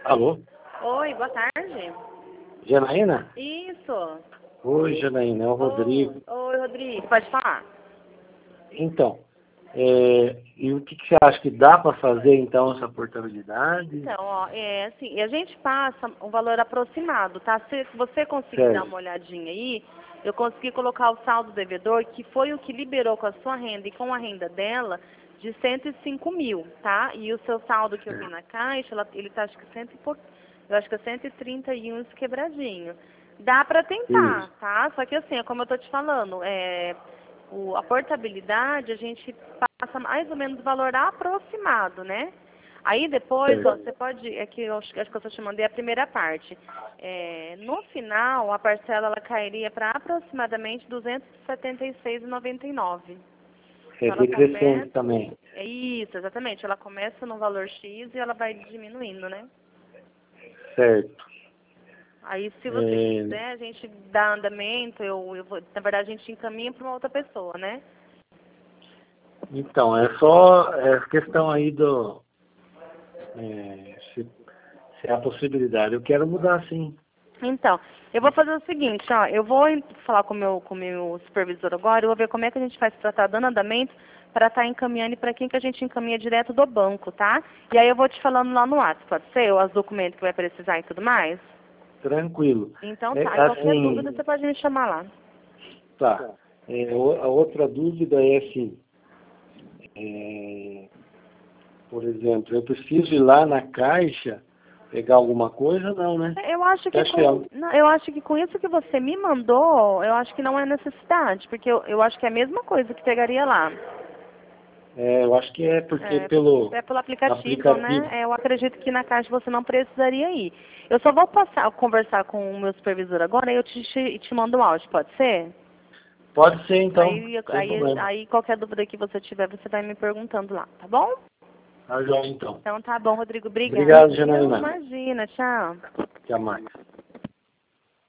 Alô? Oi, boa tarde. Janaína? Isso. Oi, Janaína, é o Rodrigo. Oi, Rodrigo, pode falar? Então, e o que você acha que dá para fazer, então, essa portabilidade? Então, ó, assim, a gente passa um valor aproximado, tá? Se você conseguir dar Certo. uma olhadinha aí, eu consegui colocar o saldo do devedor, que foi o que liberou com a sua renda e com a renda dela, de 105 mil, tá? E o seu saldo que eu vi na caixa, ele tá, acho que eu acho que é 131 esse quebradinho. Dá pra tentar, Isso. tá? Só que assim, é como eu tô te falando, a portabilidade a gente passa mais ou menos o valor aproximado, né? Aí depois, ó, Certo. você pode, é que eu acho que eu só te mandei a primeira parte. No final, a parcela ela cairia para aproximadamente R$ 276,99. É Ela decrescente começa, também. é isso, exatamente. Ela começa no valor X e ela vai diminuindo, né? Certo. Aí, se você quiser, a gente dá andamento, na verdade, a gente encaminha para uma outra pessoa, né? Então, é só questão aí se há possibilidade. Eu quero mudar, sim. Então, eu vou fazer o seguinte, ó, eu vou falar com o meu supervisor agora, eu vou ver como é que a gente faz para estar dando andamento para estar encaminhando para quem que a gente encaminha direto do banco, tá? E aí eu vou te falando lá no WhatsApp, pode ser? Os documentos que vai precisar e tudo mais? Tranquilo. Então tá, e qualquer dúvida você pode me chamar lá. Tá. A outra dúvida é assim, por exemplo, eu preciso ir lá na caixa pegar alguma coisa? Não, né? Eu acho que Tá achando? não, eu acho que com isso que você me mandou, eu acho que não é necessidade, porque eu acho que é a mesma coisa que pegaria lá. Eu acho que é porque É pelo aplicativo, né? aplicativo. Eu acredito que na caixa você não precisaria ir. Eu só vou conversar com o meu supervisor agora e eu te mando um áudio, pode ser? Pode ser, então, Aí, sem aí, problema. aí qualquer dúvida que você tiver, você vai me perguntando lá, tá bom? Tá joia, então. Então tá bom, Rodrigo. Obrigada. Obrigado, Eu Janaína. imagina, tchau. Até mais.